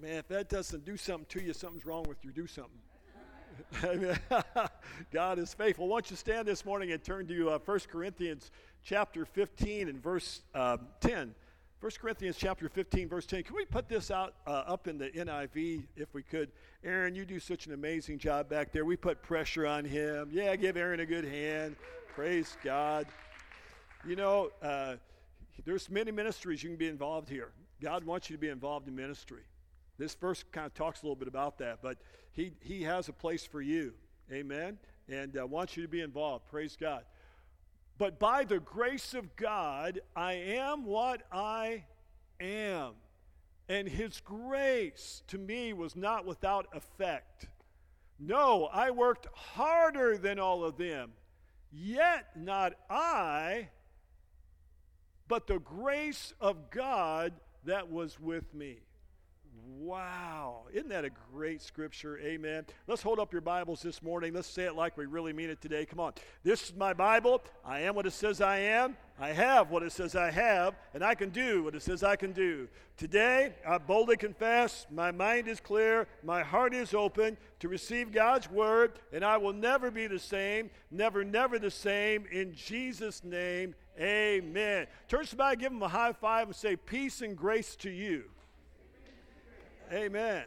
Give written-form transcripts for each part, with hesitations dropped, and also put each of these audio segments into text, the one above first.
Man, if that doesn't do something to you, something's wrong with your do something. Amen. God is faithful. Why don't you stand this morning and turn to 1 Corinthians chapter 15 and verse 10. 1 Corinthians chapter 15, verse 10. Can we put this out up in the NIV if we could? Aaron, you do such an amazing job back there. We put pressure on him. Yeah, give Aaron a good hand. Praise God. You know, there's many ministries you can be involved here. God wants you to be involved in ministry. This verse kind of talks a little bit about that, but he has a place for you. Amen? And wants you to be involved. Praise God. But by the grace of God, I am what I am. And his grace to me was not without effect. No, I worked harder than all of them. Yet not I, but the grace of God that was with me. Wow. Isn't that a great scripture? Amen. Let's hold up your Bibles this morning. Let's say it like we really mean it today. Come on. This is my Bible. I am what it says I am. I have what it says I have. And I can do what it says I can do. Today, I boldly confess, my mind is clear, my heart is open to receive God's word, and I will never be the same, never the same. In Jesus' name, amen. Turn to somebody, give them a high five, and say, peace and grace to you. Amen.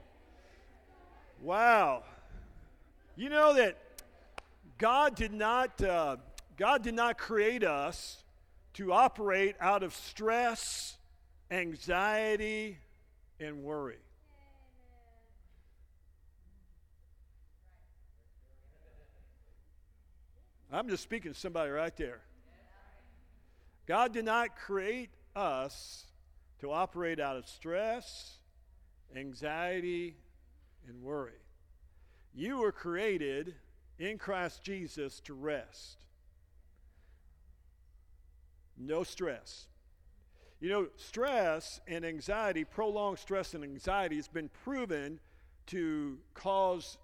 Wow. You know that God did not create us to operate out of stress, anxiety, and worry. I'm just speaking to somebody right there. God did not create us to operate out of stress, anxiety, and worry. You were created in Christ Jesus to rest. No stress. You know, stress and anxiety, prolonged stress and anxiety has been proven to cause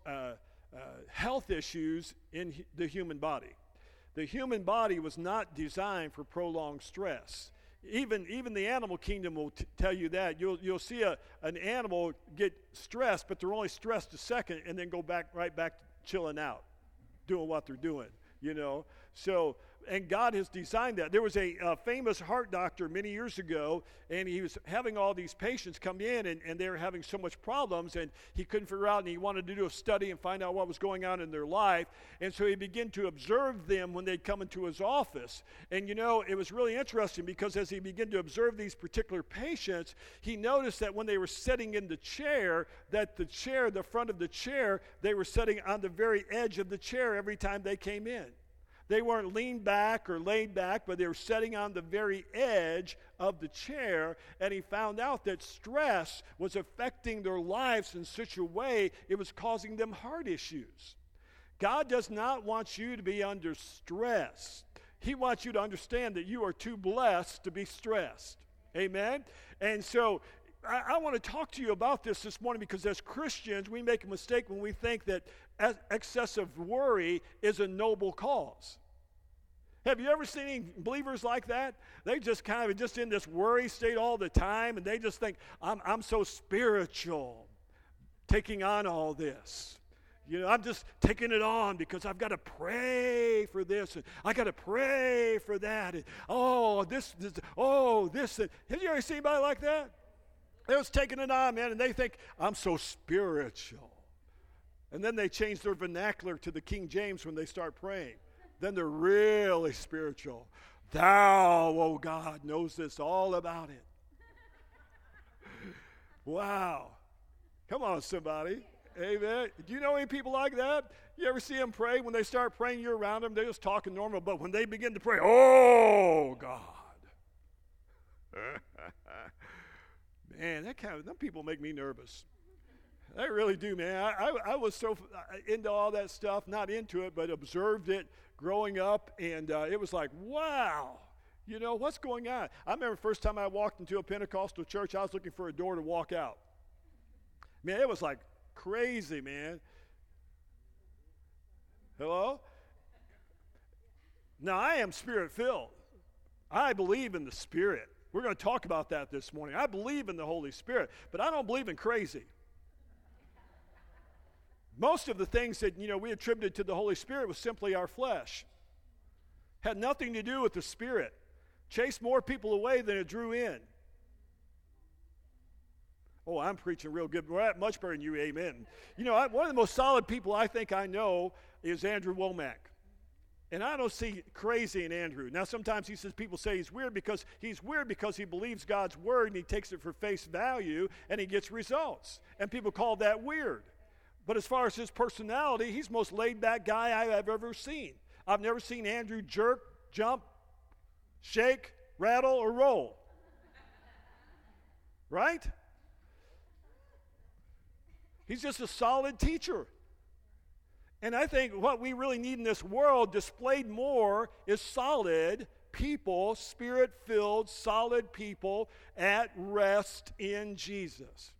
health issues in the human body. The human body was not designed for prolonged stress. Even the animal kingdom will tell you that. You'll see an animal get stressed, but they're only stressed a second and then go right back to chilling out, doing what they're doing, you know. So, and God has designed that. There was a famous heart doctor many years ago, and he was having all these patients come in, and they were having so much problems, and he couldn't figure out, and he wanted to do a study and find out what was going on in their life. And so he began to observe them when they'd come into his office. And you know, it was really interesting because as he began to observe these particular patients, he noticed that when they were sitting in the chair, that the front of the chair, they were sitting on the very edge of the chair every time they came in. They weren't leaned back or laid back, but they were sitting on the very edge of the chair, and he found out that stress was affecting their lives in such a way it was causing them heart issues. God does not want you to be under stress. He wants you to understand that you are too blessed to be stressed. Amen? And so I want to talk to you about this morning because as Christians, we make a mistake when we think that excessive worry is a noble cause. Have you ever seen any believers like that? They just kind of just in this worry state all the time, and they just think, I'm so spiritual, taking on all this. You know, I'm just taking it on because I've got to pray for this, and I got to pray for that, and this. And have you ever seen anybody like that? They're just taking it on, man, and they think, I'm so spiritual. And then they change their vernacular to the King James when they start praying. Then they're really spiritual. Thou, oh God, knows this all about it. Wow. Come on, somebody. Amen. Do you know any people like that? You ever see them pray? When they start praying, you're around them, they're just talking normal. But when they begin to pray, oh, God. Man, them people make me nervous. They really do, man. I was so into all that stuff, not into it, but observed it growing up, and it was like, wow, you know, what's going on? I remember the first time I walked into a Pentecostal church, I was looking for a door to walk out. Man, it was like crazy, man. Hello? Now, I am spirit-filled. I believe in the Spirit. We're going to talk about that this morning. I believe in the Holy Spirit, but I don't believe in crazy. Most of the things that, we attributed to the Holy Spirit was simply our flesh. Had nothing to do with the Spirit. Chased more people away than it drew in. Oh, I'm preaching real good. We're much better than you, amen. One of the most solid people I think I know is Andrew Womack. And I don't see crazy in Andrew. Now, sometimes people say he's weird because he believes God's word and he takes it for face value and he gets results. And people call that weird. But as far as his personality, he's the most laid-back guy I've ever seen. I've never seen Andrew jerk, jump, shake, rattle, or roll. Right? He's just a solid teacher. And I think what we really need in this world displayed more is solid people, Spirit-filled, solid people at rest in Jesus.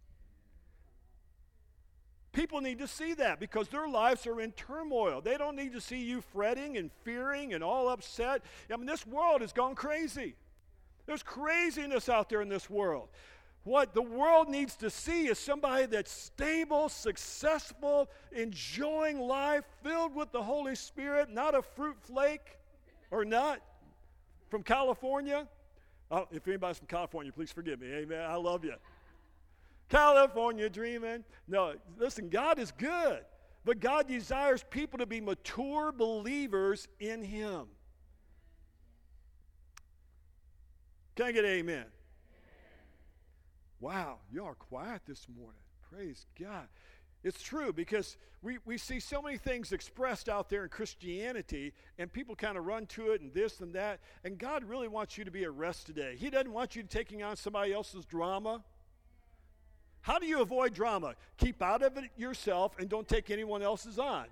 People need to see that because their lives are in turmoil. They don't need to see you fretting and fearing and all upset. This world has gone crazy. There's craziness out there in this world. What the world needs to see is somebody that's stable, successful, enjoying life, filled with the Holy Spirit, not a fruit flake or nut from California. If anybody's from California, please forgive me. Amen. I love you. California dreaming. No, listen, God is good, but God desires people to be mature believers in Him. Can I get an amen? Wow, you are quiet this morning. Praise God. It's true because we see so many things expressed out there in Christianity and people kind of run to it and this and that. And God really wants you to be at rest today. He doesn't want you taking on somebody else's drama. How do you avoid drama? Keep out of it yourself and don't take anyone else's on.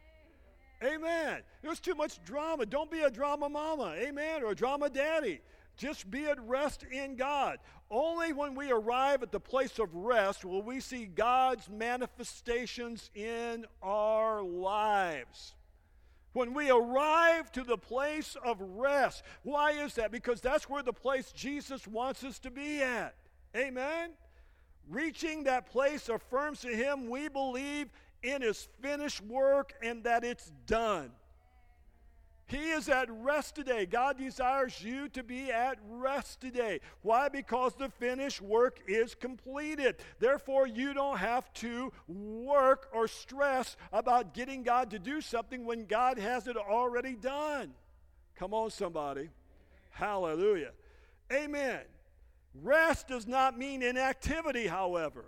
Amen. There's too much drama. Don't be a drama mama. Amen. Or a drama daddy. Just be at rest in God. Only when we arrive at the place of rest will we see God's manifestations in our lives. When we arrive to the place of rest. Why is that? Because that's where the place Jesus wants us to be at. Amen? Reaching that place affirms to Him we believe in His finished work and that it's done. He is at rest today. God desires you to be at rest today. Why? Because the finished work is completed. Therefore, you don't have to work or stress about getting God to do something when God has it already done. Come on, somebody. Hallelujah. Amen. Rest does not mean inactivity, however,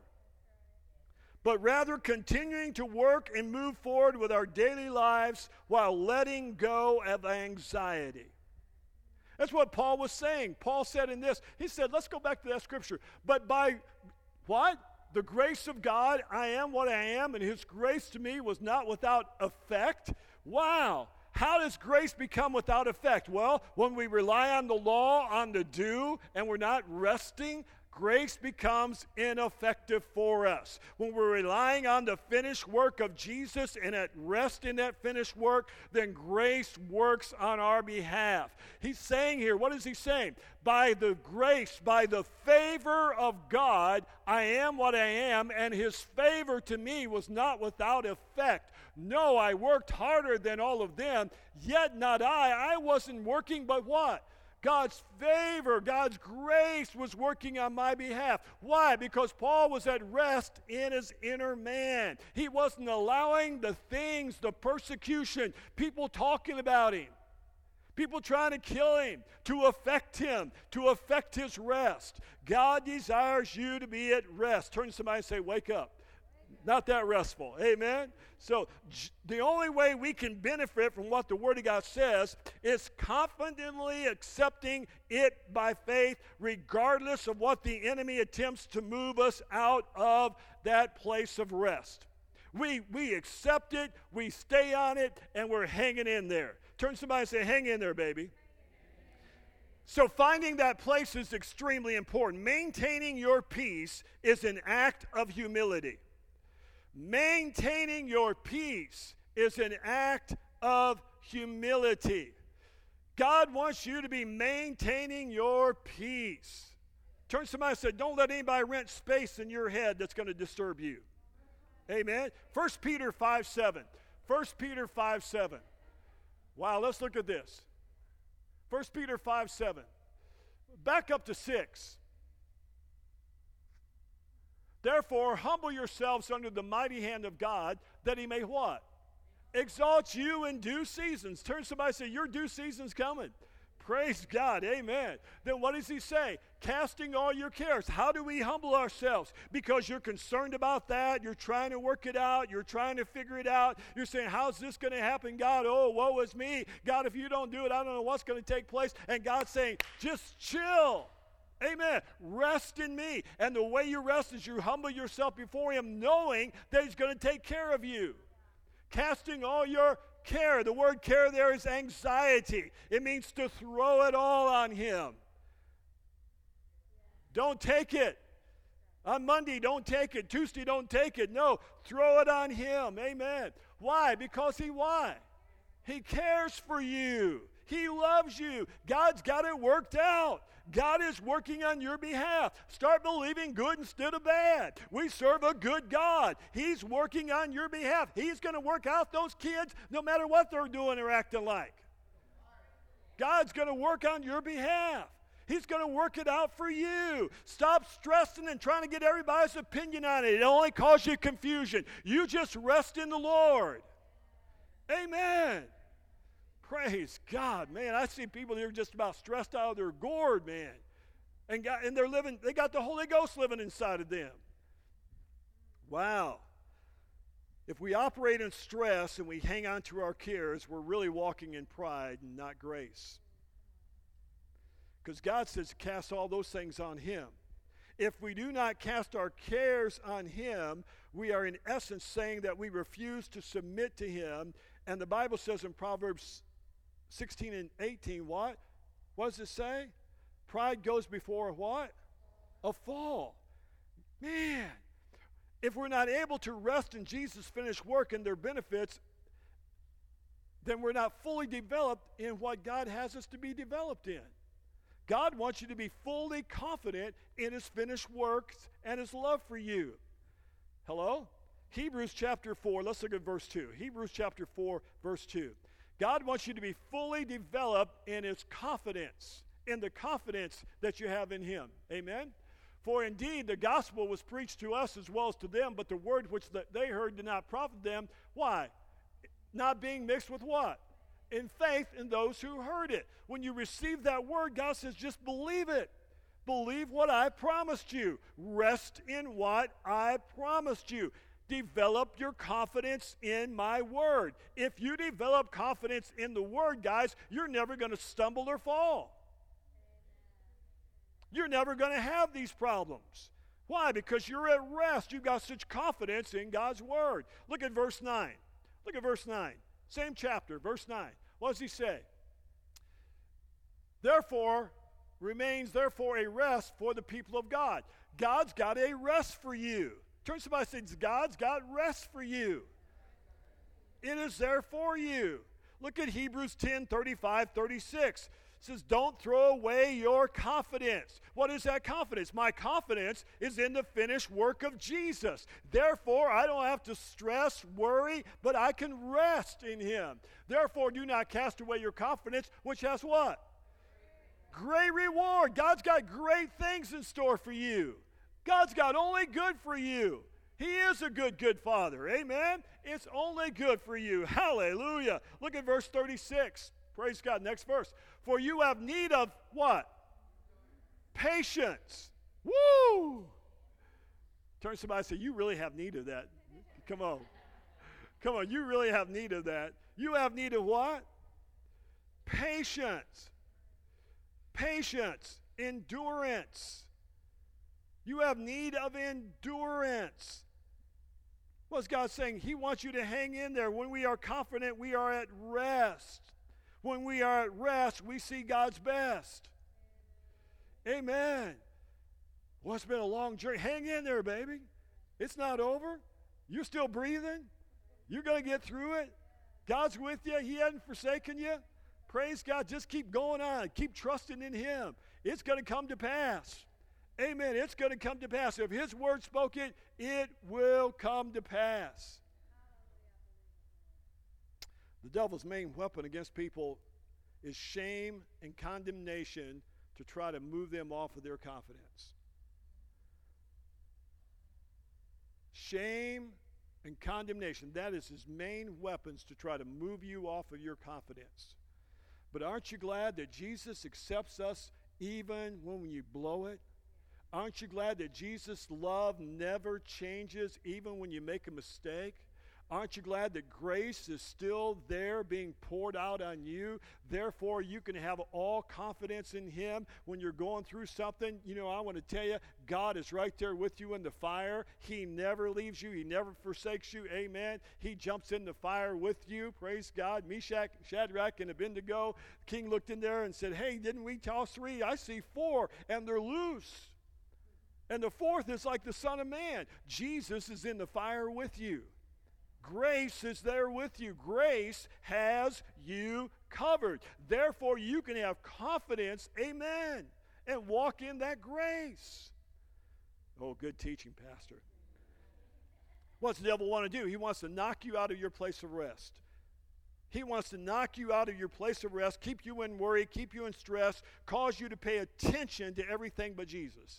but rather continuing to work and move forward with our daily lives while letting go of anxiety. That's what Paul was saying. Paul said in this, he said, let's go back to that scripture. But by what? The grace of God, I am what I am, and His grace to me was not without effect. Wow. How does grace become without effect? Well, when we rely on the law, on the do, and we're not resting, grace becomes ineffective for us. When we're relying on the finished work of Jesus and at rest in that finished work, then grace works on our behalf. He's saying here, what is he saying? By the grace, by the favor of God, I am what I am, and His favor to me was not without effect. No, I worked harder than all of them, yet not I. I wasn't working, but what? God's favor, God's grace was working on my behalf. Why? Because Paul was at rest in his inner man. He wasn't allowing the things, the persecution, people talking about him, people trying to kill him, to affect him, to affect his rest. God desires you to be at rest. Turn to somebody and say, wake up. Not that restful. Amen? So the only way we can benefit from what the Word of God says is confidently accepting it by faith, regardless of what the enemy attempts to move us out of that place of rest. We accept it, we stay on it, and we're hanging in there. Turn to somebody and say, hang in there, baby. So finding that place is extremely important. Maintaining your peace is an act of humility. Maintaining your peace is an act of humility. God wants you to be maintaining your peace. Turn to somebody and say, don't let anybody rent space in your head that's going to disturb you. Amen. 1 Peter 5:7. 1 Peter 5:7. Wow, let's look at this. 1 Peter 5:7. Back up to 6. Therefore, humble yourselves under the mighty hand of God, that he may what? Exalt you in due seasons. Turn to somebody and say, your due season's coming. Praise God. Amen. Then what does he say? Casting all your cares. How do we humble ourselves? Because you're concerned about that. You're trying to work it out. You're trying to figure it out. You're saying, how's this going to happen, God? Oh, woe is me. God, if you don't do it, I don't know what's going to take place. And God's saying, just chill. Amen. Rest in me. And the way you rest is you humble yourself before him, knowing that he's going to take care of you. Casting all your care. The word care there is anxiety. It means to throw it all on him. Don't take it. On Monday, don't take it. Tuesday, don't take it. No, throw it on him. Amen. Why? Because why? He cares for you. He loves you. God's got it worked out. God is working on your behalf. Start believing good instead of bad. We serve a good God. He's working on your behalf. He's going to work out those kids no matter what they're doing or acting like. God's going to work on your behalf. He's going to work it out for you. Stop stressing and trying to get everybody's opinion on it. It only causes you confusion. You just rest in the Lord. Amen. Praise God, man. I see people that are just about stressed out of their gourd, man. And they got the Holy Ghost living inside of them. Wow. If we operate in stress and we hang on to our cares, we're really walking in pride and not grace. Because God says cast all those things on him. If we do not cast our cares on him, we are in essence saying that we refuse to submit to him. And the Bible says in Proverbs 16 and 18, what? What does it say? Pride goes before what? A fall. Man, if we're not able to rest in Jesus' finished work and their benefits, then we're not fully developed in what God has us to be developed in. God wants you to be fully confident in his finished works and his love for you. Hello? Hebrews chapter 4, let's look at verse 2. Hebrews chapter 4, verse 2. God wants you to be fully developed in his confidence, in the confidence that you have in him. Amen? For indeed the gospel was preached to us as well as to them, but the word which they heard did not profit them. Why? Not being mixed with what? In faith in those who heard it. When you receive that word, God says, just believe it. Believe what I promised you. Rest in what I promised you. Develop your confidence in my word. If you develop confidence in the word, guys, you're never going to stumble or fall. You're never going to have these problems. Why? Because you're at rest. You've got such confidence in God's word. Look at verse 9. Look at verse 9. Same chapter, verse 9. What does he say? Remains a rest for the people of God. God's got a rest for you. Turn to somebody and say, God's got rest for you. It is there for you. Look at Hebrews 10, 35, 36. It says, don't throw away your confidence. What is that confidence? My confidence is in the finished work of Jesus. Therefore, I don't have to stress, worry, but I can rest in him. Therefore, do not cast away your confidence, which has what? Great reward. God's got great things in store for you. God's got only good for you. He is a good Father. Amen? It's only good for you. Hallelujah. Look at verse 36. Praise God. Next verse. For you have need of what? Patience. Woo! Turn to somebody and say, you really have need of that. Come on. Come on, you really have need of that. You have need of what? Patience. Patience. Endurance. You have need of endurance. What's God saying? He wants you to hang in there. When we are confident, we are at rest. When we are at rest, we see God's best. Amen. Well, it's been a long journey. Hang in there, baby. It's not over. You're still breathing. You're going to get through it. God's with you. He hasn't forsaken you. Praise God. Just keep going on. Keep trusting in him. It's going to come to pass. Amen. It's going to come to pass. If his word spoke it, it will come to pass. The devil's main weapon against people is shame and condemnation to try to move them off of their confidence. Shame and condemnation, that is his main weapons to try to move you off of your confidence. But aren't you glad that Jesus accepts us even when you blow it? Aren't you glad that Jesus' love never changes even when you make a mistake? Aren't you glad that grace is still there being poured out on you? Therefore, you can have all confidence in him when you're going through something. You know, I want to tell you, God is right there with you in the fire. He never leaves you. He never forsakes you. Amen. He jumps in the fire with you. Praise God. Meshach, Shadrach, and Abednego. The king looked in there and said, hey, didn't we toss 3? I see 4, and they're loose. And the 4th is like the Son of Man. Jesus is in the fire with you. Grace is there with you. Grace has you covered. Therefore, you can have confidence, amen, and walk in that grace. Oh, good teaching, Pastor. What's the devil want to do? He wants to knock you out of your place of rest. He wants to knock you out of your place of rest, keep you in worry, keep you in stress, cause you to pay attention to everything but Jesus.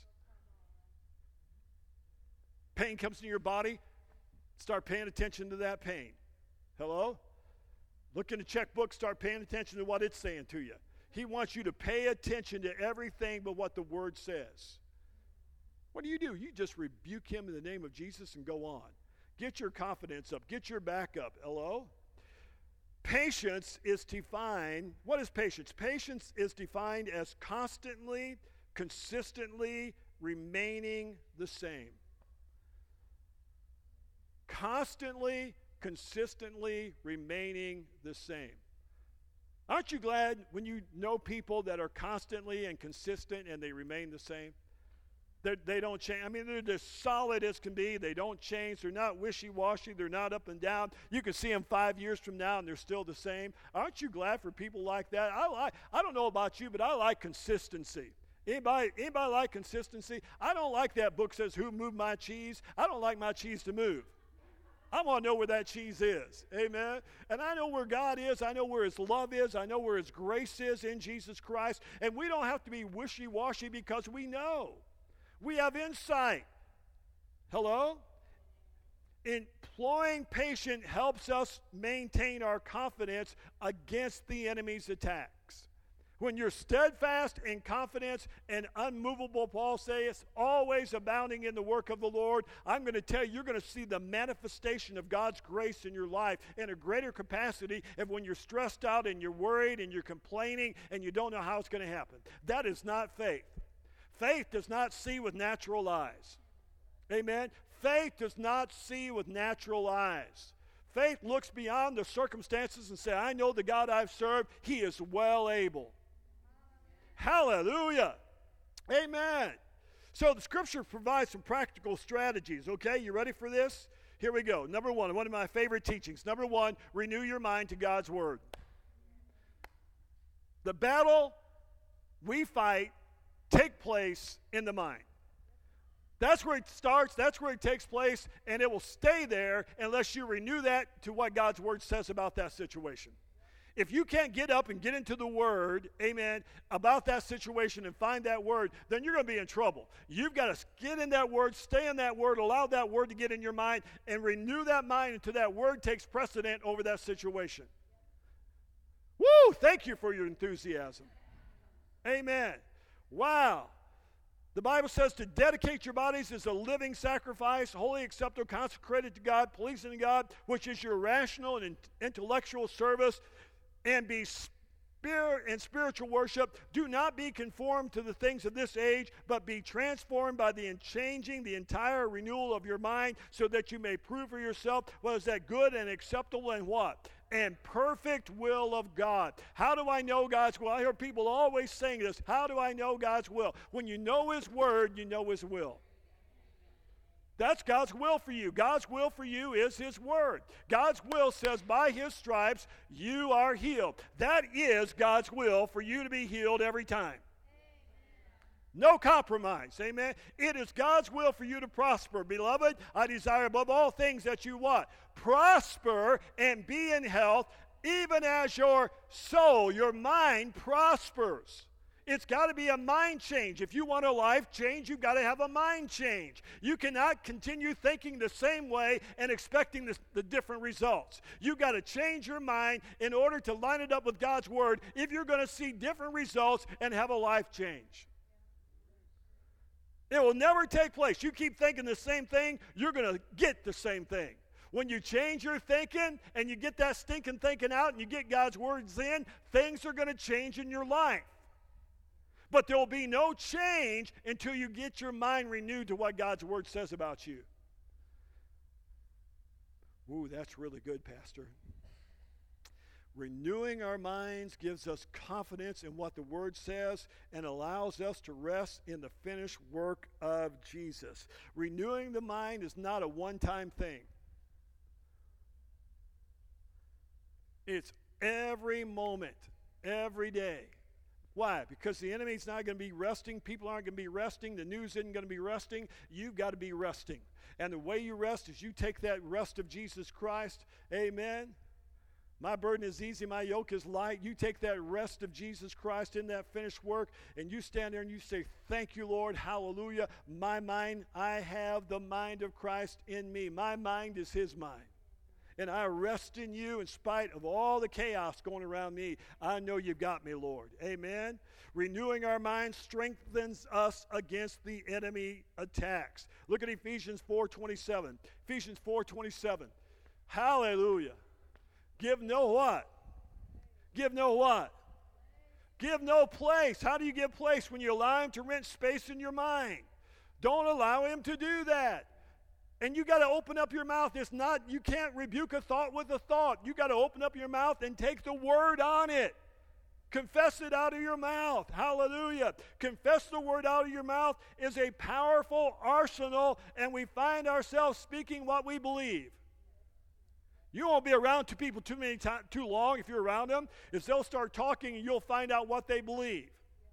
Pain comes into your body, start paying attention to that pain. Hello? Look in the checkbook, start paying attention to what it's saying to you. He wants you to pay attention to everything but what the Word says. What do? You just rebuke him in the name of Jesus and go on. Get your confidence up. Get your back up. Hello? Patience is defined. What is patience? Patience is defined as constantly, consistently remaining the same. Constantly, consistently remaining the same. Aren't you glad when you know people that are constantly and consistent and they remain the same? They don't change. I mean, they're as solid as can be. They don't change. They're not wishy-washy. They're not up and down. You can see them 5 years from now and they're still the same. Aren't you glad for people like that? I don't know about you, but I like consistency. Anybody like consistency? I don't like that book says, who moved my cheese? I don't like my cheese to move. I want to know where that cheese is. Amen. And I know where God is. I know where his love is. I know where his grace is in Jesus Christ. And we don't have to be wishy-washy because we know. We have insight. Hello? Employing patience helps us maintain our confidence against the enemy's attacks. When you're steadfast in confidence and unmovable, Paul says, always abounding in the work of the Lord, I'm going to tell you, you're going to see the manifestation of God's grace in your life in a greater capacity than when you're stressed out and you're worried and you're complaining and you don't know how it's going to happen. That is not faith. Faith does not see with natural eyes. Amen? Faith does not see with natural eyes. Faith looks beyond the circumstances and says, I know the God I've served, he is well able. Hallelujah. Amen. So the scripture provides some practical strategies. Okay, you ready for this? Here we go. Number one of my favorite teachings. Number one, renew your mind to God's word. The battle we fight takes place in the mind. That's where it starts, that's where it takes place, and it will stay there unless you renew that to what God's word says about that situation. If you can't get up and get into the word, amen, about that situation and find that word, then you're going to be in trouble. You've got to get in that word, stay in that word, allow that word to get in your mind, and renew that mind until that word takes precedent over that situation. Woo! Thank you for your enthusiasm. Amen. Wow. The Bible says to dedicate your bodies as a living sacrifice, holy, acceptable, consecrated to God, pleasing to God, which is your rational and intellectual service, and be spiritual worship. Do not be conformed to the things of this age, but be transformed by the changing the entire renewal of your mind, so that you may prove for yourself what is that good and acceptable and what? And perfect will of God. How do I know God's will? I hear people always saying this. How do I know God's will? When you know his word, you know his will. That's God's will for you. God's will for you is his word. God's will says by his stripes you are healed. That is God's will for you to be healed every time. No compromise. Amen. It is God's will for you to prosper. Beloved, I desire above all things that you what? Prosper and be in health, even as your soul, your mind prospers. It's got to be a mind change. If you want a life change, you've got to have a mind change. You cannot continue thinking the same way and expecting the different results. You've got to change your mind in order to line it up with God's Word if you're going to see different results and have a life change. It will never take place. You keep thinking the same thing, you're going to get the same thing. When you change your thinking and you get that stinking thinking out and you get God's words in, things are going to change in your life. But there will be no change until you get your mind renewed to what God's Word says about you. Ooh, that's really good, Pastor. Renewing our minds gives us confidence in what the Word says and allows us to rest in the finished work of Jesus. Renewing the mind is not a one-time thing. It's every moment, every day. Why? Because the enemy's not going to be resting. People aren't going to be resting. The news isn't going to be resting. You've got to be resting. And the way you rest is you take that rest of Jesus Christ. Amen. My burden is easy. My yoke is light. You take that rest of Jesus Christ in that finished work, and you stand there and you say, thank you, Lord. Hallelujah. My mind, I have the mind of Christ in me. My mind is His mind. And I rest in you in spite of all the chaos going around me. I know you've got me, Lord. Amen. Renewing our minds strengthens us against the enemy attacks. Look at Ephesians 4:27. Ephesians 4:27. Hallelujah. Give no what? Give no what? Give no place. How do you give place? When you allow Him to rent space in your mind. Don't allow Him to do that. And you got to open up your mouth. It's not, you can't rebuke a thought with a thought. You got to open up your mouth and take the word on it. Confess it out of your mouth. Hallelujah. Confess the word out of your mouth is a powerful arsenal, and we find ourselves speaking what we believe. You won't be around two people too long if you're around them. If they'll start talking, and you'll find out what they believe.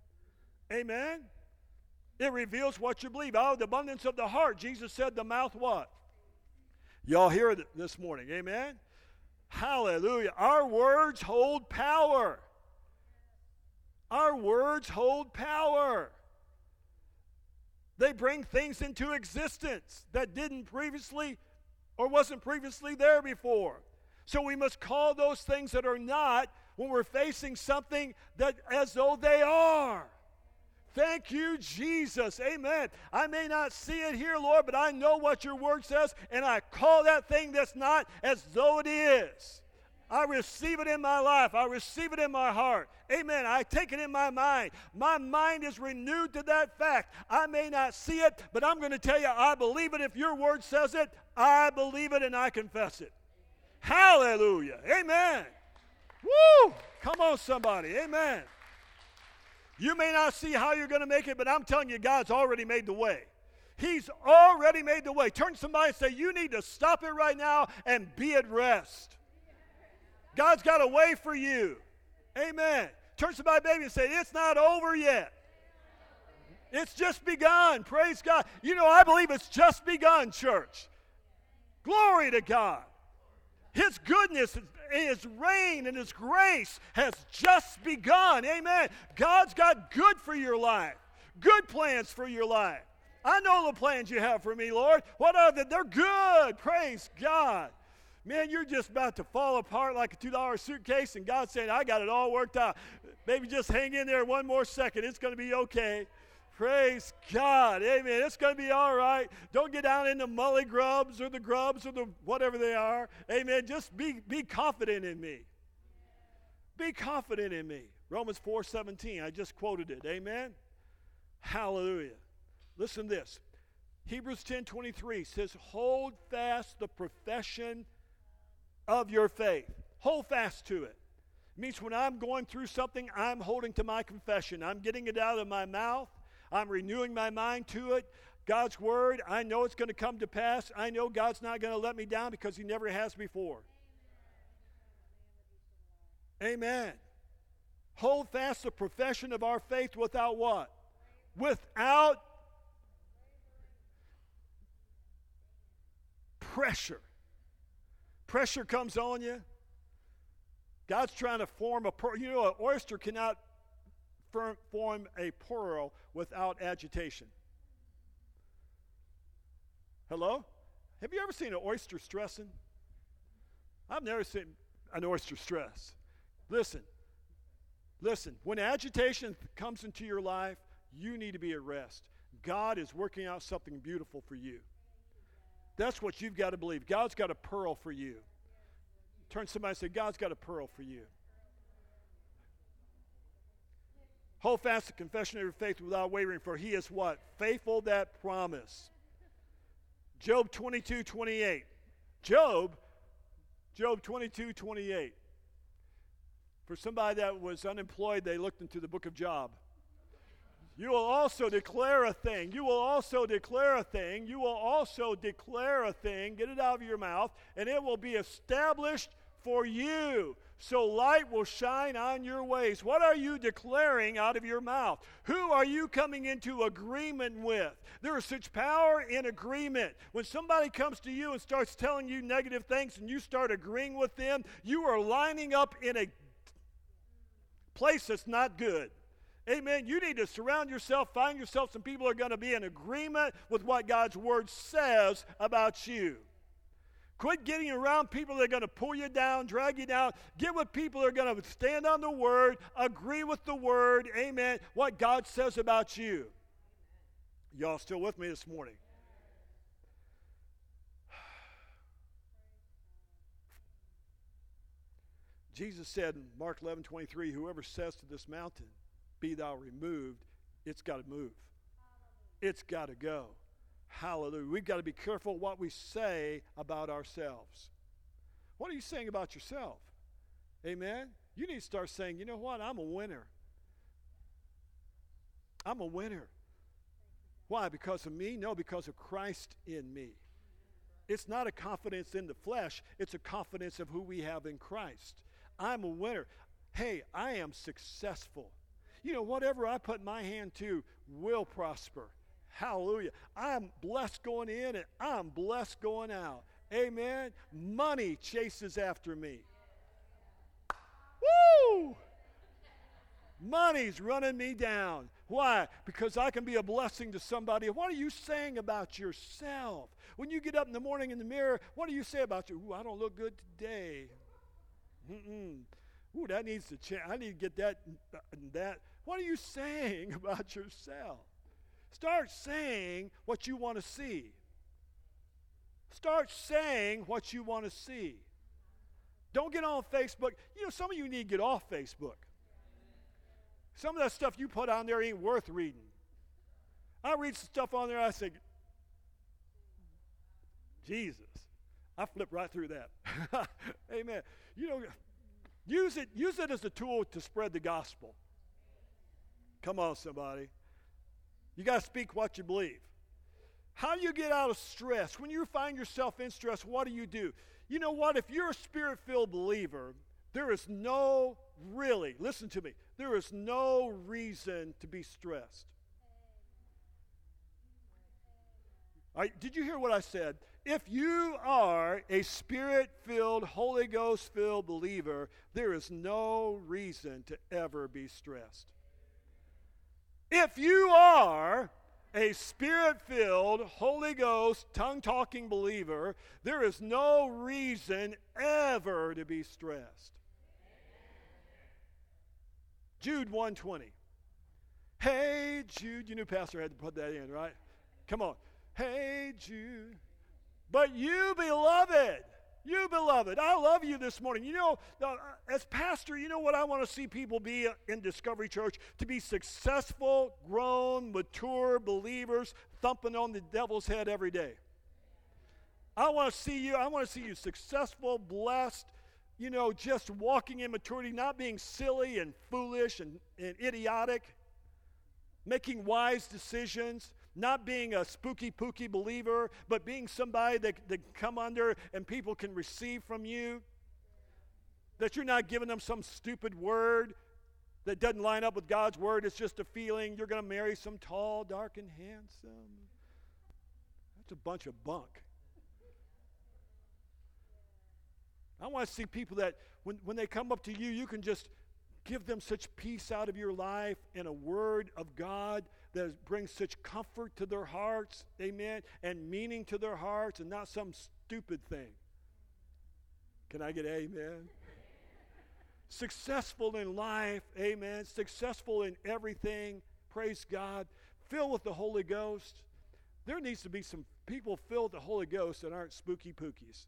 Amen. It reveals what you believe. Out of the abundance of the heart, Jesus said, the mouth what? Y'all hear it this morning, amen? Hallelujah. Our words hold power. Our words hold power. They bring things into existence that didn't previously or wasn't previously there before. So we must call those things that are not when we're facing something that as though they are. Thank you, Jesus. Amen. I may not see it here, Lord, but I know what your word says, and I call that thing that's not as though it is. I receive it in my life. I receive it in my heart. Amen. I take it in my mind. My mind is renewed to that fact. I may not see it, but I'm going to tell you, I believe it. If your word says it, I believe it and I confess it. Hallelujah. Amen. Woo! Come on, somebody. Amen. You may not see how you're going to make it, but I'm telling you, God's already made the way. He's already made the way. Turn to somebody and say, you need to stop it right now and be at rest. God's got a way for you. Amen. Turn to somebody, baby, and say, it's not over yet. It's just begun. Praise God. You know, I believe it's just begun, church. Glory to God. His goodness, His reign, and His grace has just begun. Amen. God's got good for your life. Good plans for your life. I know the plans you have for me, Lord. What are they? They're good. Praise God. Man, you're just about to fall apart like a $2 suitcase, and God's saying, I got it all worked out. Maybe just hang in there one more second. It's going to be okay. Praise God. Amen. It's going to be all right. Don't get down in the mully grubs or the whatever they are. Amen. Just be confident in me. Be confident in me. Romans 4:17. I just quoted it. Amen. Hallelujah. Listen to this. Hebrews 10:23 says, hold fast the profession of your faith. Hold fast to it. It means when I'm going through something, I'm holding to my confession. I'm getting it out of my mouth. I'm renewing my mind to it. God's word, I know it's going to come to pass. I know God's not going to let me down because He never has before. Amen. Hold fast the profession of our faith without what? without pressure. Pressure comes on you. God's trying to form a pearl. You know, an oyster cannot form a pearl without agitation. Hello? Have you ever seen an oyster stressing? I've never seen an oyster stress. Listen. When agitation comes into your life, you need to be at rest. God is working out something beautiful for you. That's what you've got to believe. God's got a pearl for you. Turn to somebody and say, God's got a pearl for you. Hold fast the confession of your faith without wavering, for he is what? Faithful that promise. Job 22:28. Job 22:28. For somebody that was unemployed, they looked into the book of Job. You will also declare a thing. You will also declare a thing. You will also declare a thing. Get it out of your mouth, and it will be established for you. So light will shine on your ways. What are you declaring out of your mouth? Who are you coming into agreement with? There is such power in agreement. When somebody comes to you and starts telling you negative things and you start agreeing with them, you are lining up in a place that's not good. Amen. You need to surround yourself, find yourself some people who are going to be in agreement with what God's word says about you. Quit getting around people that are going to pull you down, drag you down. Get with people that are going to stand on the word, agree with the word, amen, what God says about you. Y'all still with me this morning? Jesus said in Mark 11:23, whoever says to this mountain, be thou removed, it's got to move. It's got to go. Hallelujah. We've got to be careful what we say about ourselves. What are you saying about yourself? Amen? You need to start saying, you know what? I'm a winner. I'm a winner. Why? Because of me? No, because of Christ in me. It's not a confidence in the flesh. It's a confidence of who we have in Christ. I'm a winner. Hey, I am successful. You know, whatever I put my hand to will prosper. Hallelujah. I'm blessed going in and I'm blessed going out. Amen. Money chases after me. Woo! Money's running me down. Why? Because I can be a blessing to somebody. What are you saying about yourself? When you get up in the morning in the mirror, what do you say about you? Ooh, I don't look good today. Ooh, that needs to change. I need to get that and that. What are you saying about yourself? Start saying what you want to see. Start saying what you want to see. Don't get on Facebook. You know, some of you need to get off Facebook. Some of that stuff you put on there ain't worth reading. I read some stuff on there, I say, Jesus. I flip right through that. Amen. You know, use it as a tool to spread the gospel. Come on, somebody. You got to speak what you believe. How do you get out of stress? When you find yourself in stress, what do? You know what? If you're a spirit-filled believer, there is listen to me, there is no reason to be stressed. Did you hear what I said? If you are a Spirit-filled, Holy Ghost-filled believer, there is no reason to ever be stressed. If you are a Spirit-filled, Holy Ghost, tongue-talking believer, there is no reason ever to be stressed. Jude 1:20. Hey, Jude. You knew Pastor had to put that in, right? Come on. Hey, Jude. But you, beloved, I love you this morning. You know, as pastor, you know what I want to see people be in Discovery Church? To be successful, grown, mature believers thumping on the devil's head every day. I want to see you successful, blessed, you know, just walking in maturity, not being silly and foolish and idiotic, making wise decisions, not being a spooky-pooky believer, but being somebody that come under and people can receive from you. That you're not giving them some stupid word. that doesn't line up with God's word. It's just a feeling you're going to marry some tall, dark, and handsome. That's a bunch of bunk. I want to see people that when they come up to you, you can just give them such peace out of your life and a word of God that brings such comfort to their hearts, amen, and meaning to their hearts, and not some stupid thing. Can I get amen? Successful in life, amen, successful in everything, praise God, filled with the Holy Ghost. There needs to be some people filled with the Holy Ghost that aren't spooky pookies.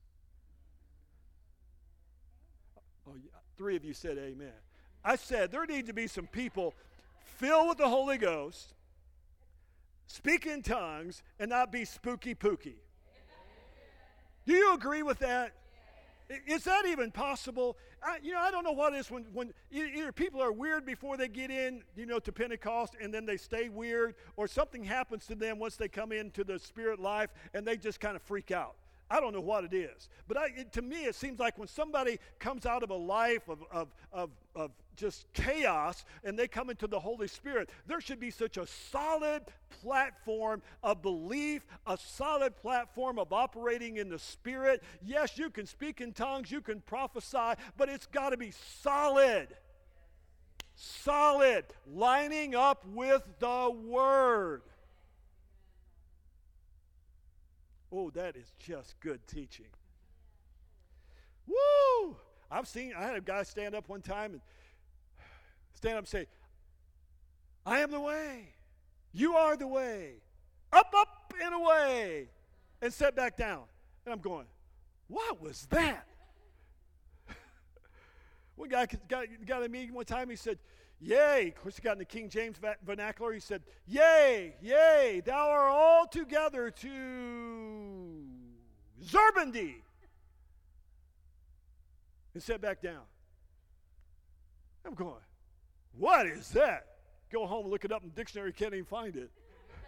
Oh, yeah, 3 of you said amen. I said there need to be some people filled with the Holy Ghost, speak in tongues, and not be spooky pooky. Do you agree with that? Is that even possible? I don't know what it is when either people are weird before they get in, to Pentecost, and then they stay weird, or something happens to them once they come into the spirit life, and they just kind of freak out. I don't know what it is. But to me, it seems like when somebody comes out of a life of just chaos and they come into the Holy Spirit, there should be such a solid platform of belief, a solid platform of operating in the Spirit. Yes, you can speak in tongues, you can prophesy, but it's got to be solid. Solid, lining up with the Word. Oh, that is just good teaching. Woo! I had a guy stand up one time and and say, I am the way. You are the way. Up, and away. And sit back down. And I'm going, what was that? One guy got a meeting one time, he said, yea. Of course, he got in the King James vernacular. He said, yea, thou art all together to Zerbandi. And sat back down. I'm going, what is that? Go home and look it up in the dictionary, can't even find it.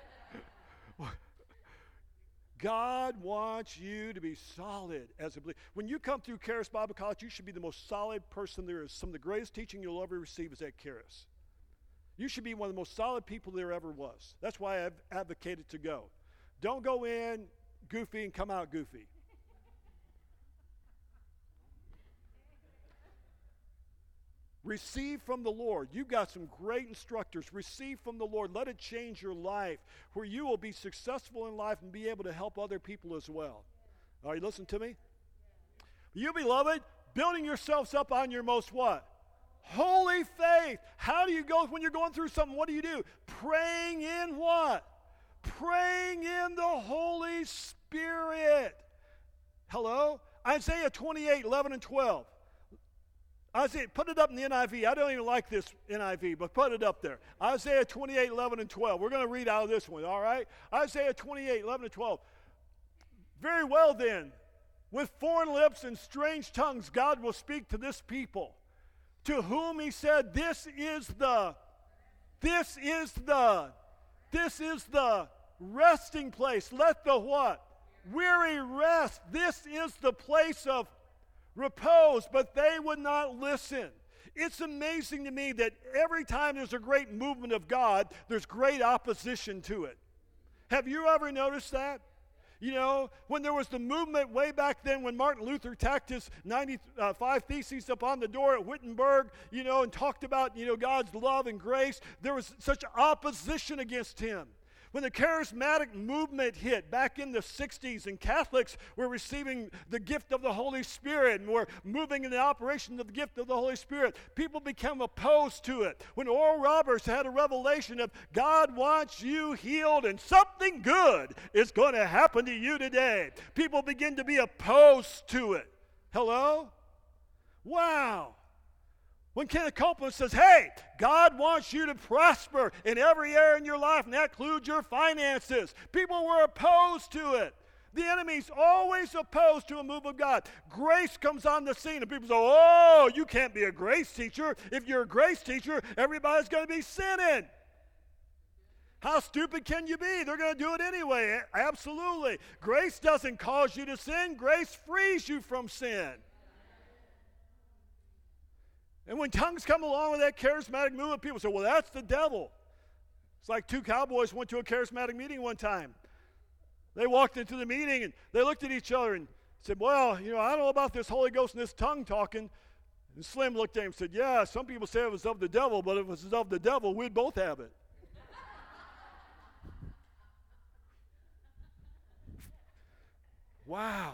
God wants you to be solid as a believer. When you come through Charis Bible College, you should be the most solid person there is. Some of the greatest teaching you'll ever receive is at Charis. You should be one of the most solid people there ever was. That's why I've advocated to go. Don't go in goofy and come out goofy. Receive from the Lord. You've got some great instructors. Receive from the Lord. Let it change your life where you will be successful in life and be able to help other people as well. Are you listening to me? You, beloved, building yourselves up on your most what? Holy faith. How do you go when you're going through something? What do? Praying in what? Praying in the Holy Spirit. Hello? Isaiah 28, 11 and 12. Isaiah, put it up in the NIV. I don't even like this NIV, but put it up there. Isaiah 28, 11 and 12. We're going to read out of this one, all right? Isaiah 28, 11 and 12. Very well then, with foreign lips and strange tongues, God will speak to this people, to whom he said, this is the resting place. Let the what? Weary rest. This is the place of repose, but they would not listen. It's amazing to me that every time there's a great movement of God, there's great opposition to it. Have you ever noticed that? When there was the movement way back then when Martin Luther tacked his 95 Theses up on the door at Wittenberg, and talked about, God's love and grace, there was such opposition against him. When the charismatic movement hit back in the 60s and Catholics were receiving the gift of the Holy Spirit and were moving in the operation of the gift of the Holy Spirit, people became opposed to it. When Oral Roberts had a revelation of God wants you healed and something good is going to happen to you today, people begin to be opposed to it. Hello? Wow. When Kenneth Copeland says, hey, God wants you to prosper in every area in your life, and that includes your finances. People were opposed to it. The enemy's always opposed to a move of God. Grace comes on the scene, and people say, oh, you can't be a grace teacher. If you're a grace teacher, everybody's going to be sinning. How stupid can you be? They're going to do it anyway. Absolutely. Grace doesn't cause you to sin. Grace frees you from sin. And when tongues come along with that charismatic movement, people say, well, that's the devil. It's like two cowboys went to a charismatic meeting one time. They walked into the meeting and they looked at each other and said, well, I don't know about this Holy Ghost and this tongue talking. And Slim looked at him and said, yeah, some people say it was of the devil, but if it was of the devil, we'd both have it. Wow.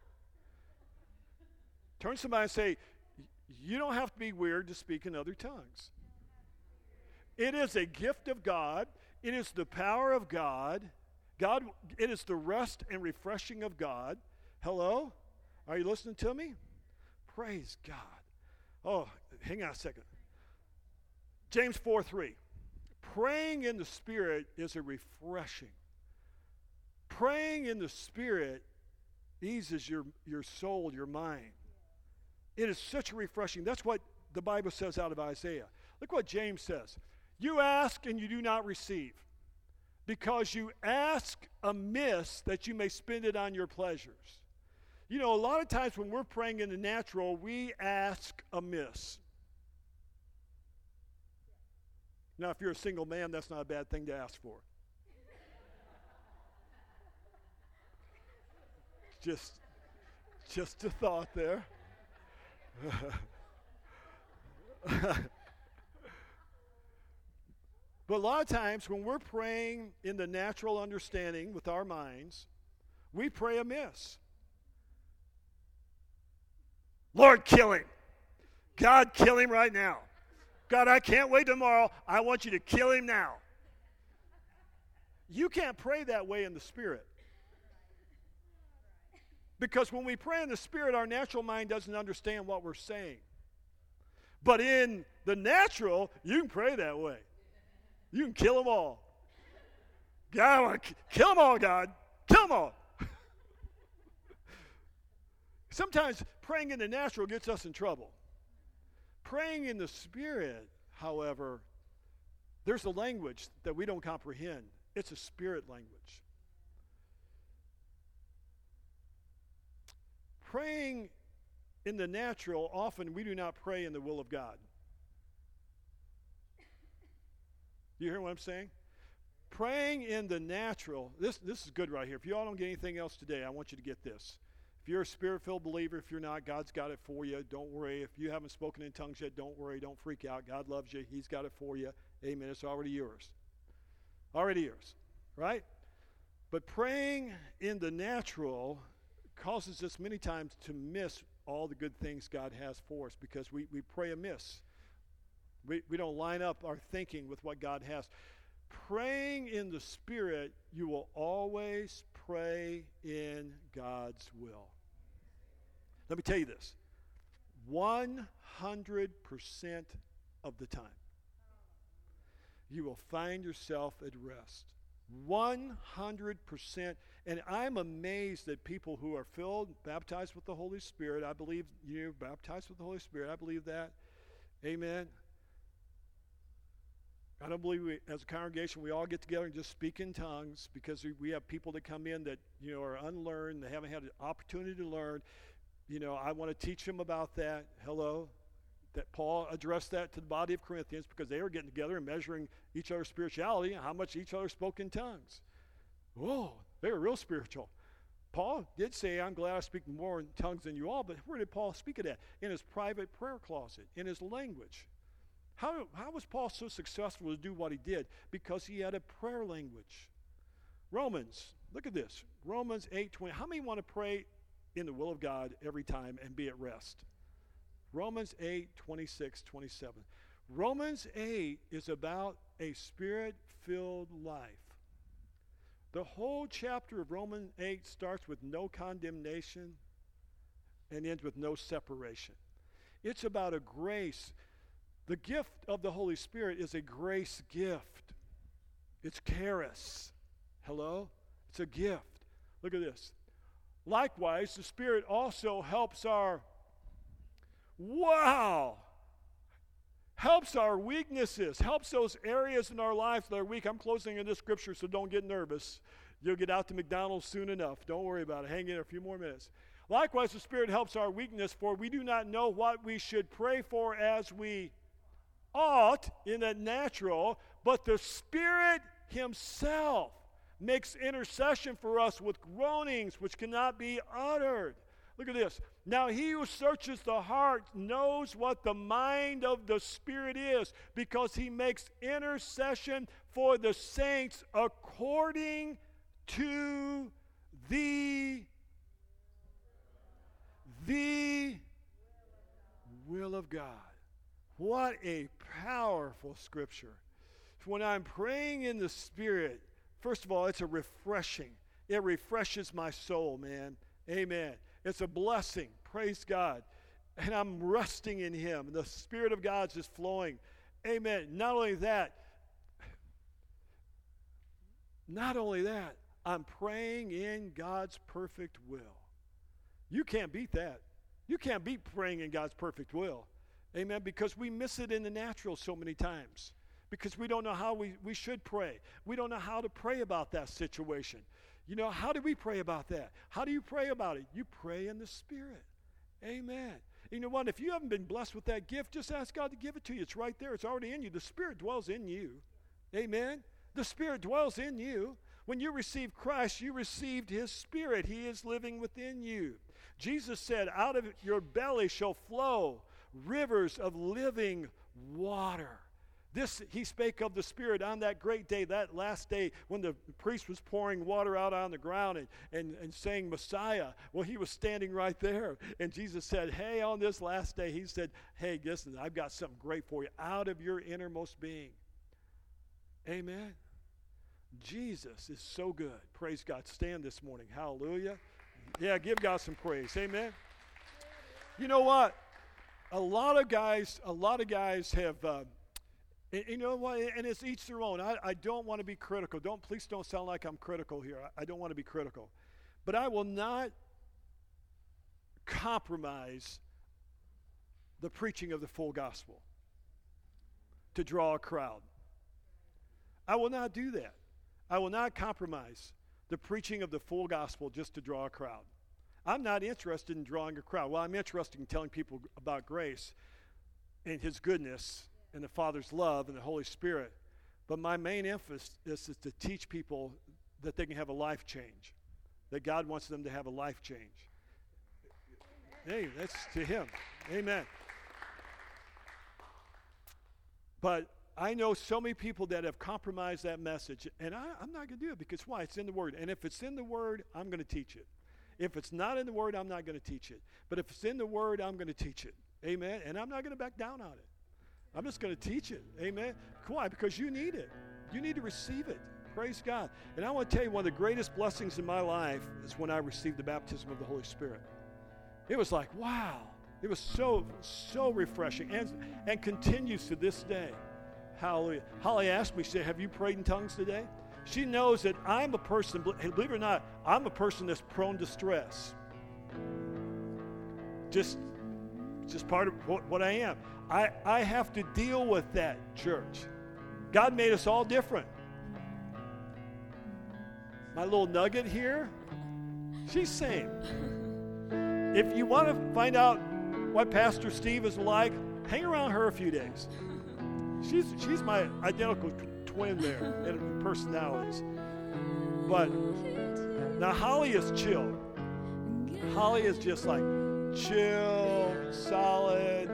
Turn to somebody and say, you don't have to be weird to speak in other tongues. It is a gift of God. It is the power of God. It is the rest and refreshing of God. Hello? Are you listening to me? Praise God. Oh, hang on a second. James 4:3. Praying in the Spirit is a refreshing. Praying in the Spirit eases your soul, your mind. It is such a refreshing. That's what the Bible says out of Isaiah. Look what James says. You ask and you do not receive, because you ask amiss that you may spend it on your pleasures. A lot of times when we're praying in the natural, we ask amiss. Now, if you're a single man, that's not a bad thing to ask for. Just a thought there. But a lot of times when we're praying in the natural understanding with our minds, we pray amiss. Lord, kill him. God, kill him right now. God, I can't wait tomorrow. I want you to kill him now. You can't pray that way in the Spirit. Because when we pray in the Spirit, our natural mind doesn't understand what we're saying. But in the natural, you can pray that way. You can kill them all. God, I want to kill them all, God. Kill them all. Sometimes praying in the natural gets us in trouble. Praying in the Spirit, however, there's a language that we don't comprehend. It's a spirit language. Praying in the natural, often we do not pray in the will of God. You hear what I'm saying? Praying in the natural, this is good right here. If you all don't get anything else today, I want you to get this. If you're a Spirit-filled believer, if you're not, God's got it for you. Don't worry. If you haven't spoken in tongues yet, don't worry. Don't freak out. God loves you. He's got it for you. Amen. It's already yours. Already yours. Right? But praying in the natural causes us many times to miss all the good things God has for us because we pray amiss. We don't line up our thinking with what God has. Praying in the Spirit, you will always pray in God's will. Let me tell you this. 100% of the time, you will find yourself at rest. 100%. And I'm amazed at people who are filled, baptized with the Holy Spirit. I believe you're baptized with the Holy Spirit. I believe that. Amen. I don't believe as a congregation we all get together and just speak in tongues because we have people that come in that are unlearned. They haven't had an opportunity to learn. I want to teach them about that. Hello. That Paul addressed that to the body of Corinthians because they were getting together and measuring each other's spirituality and how much each other spoke in tongues. Whoa, they were real spiritual. Paul did say, I'm glad I speak more in tongues than you all, but where did Paul speak of that? In his private prayer closet, in his language. How was Paul so successful to do what he did? Because he had a prayer language. Romans, look at this. Romans 8:20. How many want to pray in the will of God every time and be at rest? Romans 8:26-27. Romans 8 is about a Spirit-filled life. The whole chapter of Romans 8 starts with no condemnation and ends with no separation. It's about a grace. The gift of the Holy Spirit is a grace gift. It's charis. Hello? It's a gift. Look at this. Likewise, the Spirit also helps our helps our weaknesses, helps those areas in our lives that are weak. I'm closing in this scripture, so don't get nervous. You'll get out to McDonald's soon enough. Don't worry about it. Hang in there a few more minutes. Likewise, the Spirit helps our weakness, for we do not know what we should pray for as we ought in the natural, but the Spirit himself makes intercession for us with groanings which cannot be uttered. Look at this. Now he who searches the heart knows what the mind of the Spirit is, because he makes intercession for the saints according to the will of God. What a powerful scripture. When I'm praying in the Spirit, first of all, it's a refreshing. It refreshes my soul, man. Amen. It's a blessing. Praise God. And I'm resting in him. The Spirit of God's just flowing. Amen. Not only that, I'm praying in God's perfect will. You can't beat that. You can't beat praying in God's perfect will. Amen. Because we miss it in the natural so many times. Because we don't know how we should pray. We don't know how to pray about that situation. You know, how do we pray about that? How do you pray about it? You pray in the Spirit. Amen. You know what? If you haven't been blessed with that gift, just ask God to give it to you. It's right there. It's already in you. The Spirit dwells in you. Amen. The Spirit dwells in you. When you received Christ, you received his Spirit. He is living within you. Jesus said, out of your belly shall flow rivers of living water. This, he spake of the Spirit on that great day, that last day when the priest was pouring water out on the ground and saying Messiah. Well, he was standing right there. And Jesus said, hey, on this last day, he said, hey, listen, I've got something great for you out of your innermost being. Amen. Jesus is so good. Praise God. Stand this morning. Hallelujah. Yeah, give God some praise. Amen. You know what? A lot of guys have... you know what? And it's each their own. I don't want to be critical. Please don't sound like I'm critical here. I don't want to be critical. But I will not compromise the preaching of the full gospel to draw a crowd. I will not do that. I will not compromise the preaching of the full gospel just to draw a crowd. I'm not interested in drawing a crowd. Well, I'm interested in telling people about grace and his goodness and the Father's love and the Holy Spirit. But my main emphasis is to teach people that they can have a life change, that God wants them to have a life change. Hey, that's to him. Amen. But I know so many people that have compromised that message, and I'm not going to do it because why? It's in the Word. And if it's in the Word, I'm going to teach it. If it's not in the Word, I'm not going to teach it. But if it's in the Word, I'm going to teach it. Amen. And I'm not going to back down on it. I'm just going to teach it. Amen. Why? Because you need it. You need to receive it. Praise God. And I want to tell you, one of the greatest blessings in my life is when I received the baptism of the Holy Spirit. It was like, wow. It was so refreshing and continues to this day. Hallelujah. Holly asked me, she said, have you prayed in tongues today? She knows that I'm a person, believe it or not, I'm a person that's prone to stress. Just part of what I am. I have to deal with that, church. God made us all different. My little nugget here, she's same. If you want to find out what Pastor Steve is like, hang around her a few days. She's my identical twin there in personalities. But now Holly is chill. Holly is just like chill, solid.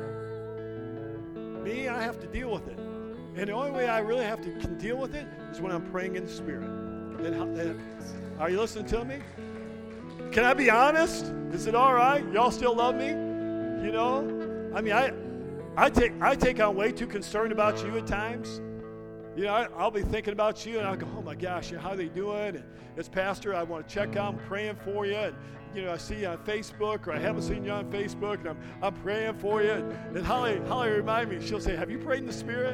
Me, I have to deal with it. And the only way I really can deal with it is when I'm praying in the Spirit. And are you listening to me? Can I be honest? Is it all right? Y'all still love me? You know? I mean, I take on way too concerned about you at times. You know, I'll be thinking about you, and I'll go, oh, my gosh, how are they doing? And as pastor, I want to check out, I'm praying for you. And, you know, I see you on Facebook, or I haven't seen you on Facebook, and I'm praying for you. And Holly remind me, she'll say, have you prayed in the Spirit?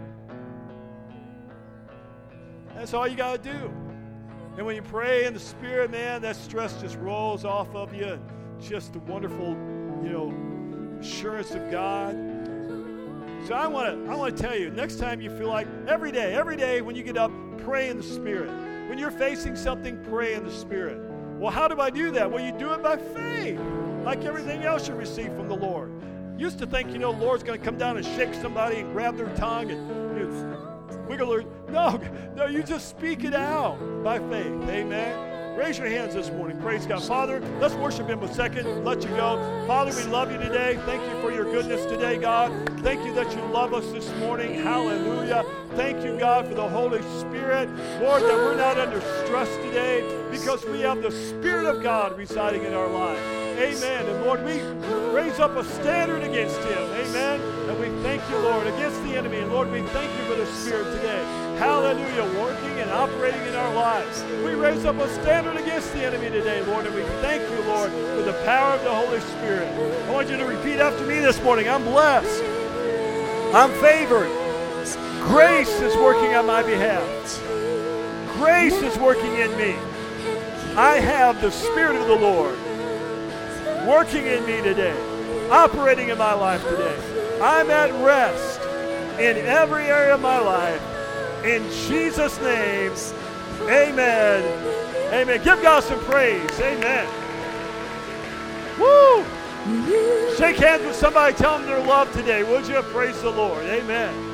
That's all you got to do. And when you pray in the Spirit, man, that stress just rolls off of you. And just the wonderful, you know, assurance of God. So I want to tell you, next time you feel like, every day when you get up, pray in the Spirit. When you're facing something, pray in the Spirit. Well, how do I do that? Well, you do it by faith, like everything else you receive from the Lord. Used to think, the Lord's going to come down and shake somebody and grab their tongue and wiggle their... No, you just speak it out by faith. Amen. Raise your hands this morning. Praise God. Father, let's worship Him a second. Let you go. Father, we love you today. Thank you for your goodness today, God. Thank you that you love us this morning. Hallelujah. Thank you, God, for the Holy Spirit. Lord, that we're not under stress today because we have the Spirit of God residing in our life. Amen. And Lord, we raise up a standard against him. Amen. And we thank you, Lord, against the enemy. And Lord, we thank you for the Spirit today. Hallelujah. Working and operating in our lives. We raise up a standard against the enemy today, Lord. And we thank you, Lord, for the power of the Holy Spirit. I want you to repeat after me this morning. I'm blessed. I'm favored. Grace is working on my behalf. Grace is working in me. I have the Spirit of the Lord working in me today, operating in my life today. I'm at rest in every area of my life. In Jesus' name, amen. Amen. Give God some praise. Amen. Woo! Shake hands with somebody. Tell them they're loved today, would you? Praise the Lord. Amen.